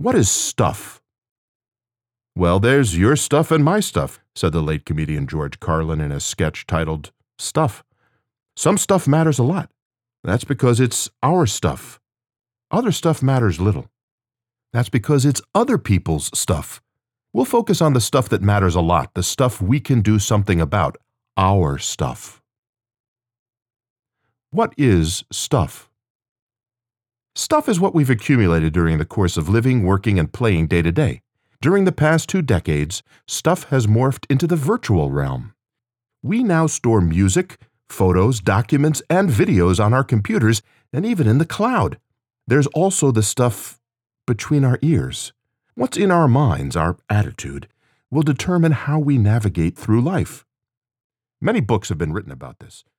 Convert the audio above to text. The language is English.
What is stuff? Well, there's your stuff and my stuff, said the late comedian George Carlin in a sketch titled Stuff. Some stuff matters a lot. That's because it's our stuff. Other stuff matters little. That's because it's other people's stuff. We'll focus on the stuff that matters a lot, the stuff we can do something about, our stuff. What is stuff? Stuff is what we've accumulated during the course of living, working, and playing day to day. During the past 2 decades, stuff has morphed into the virtual realm. We now store music, photos, documents, and videos on our computers and even in the cloud. There's also the stuff between our ears. What's in our minds, our attitude, will determine how we navigate through life. Many books have been written about this.